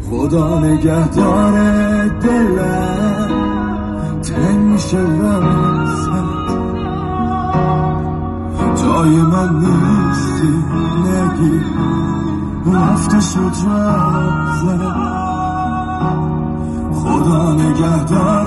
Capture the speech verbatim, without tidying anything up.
خدا نگهدار دلم تنگ میشه واسه جای من نیستی نگی رفته شد رفت خدا نگهدار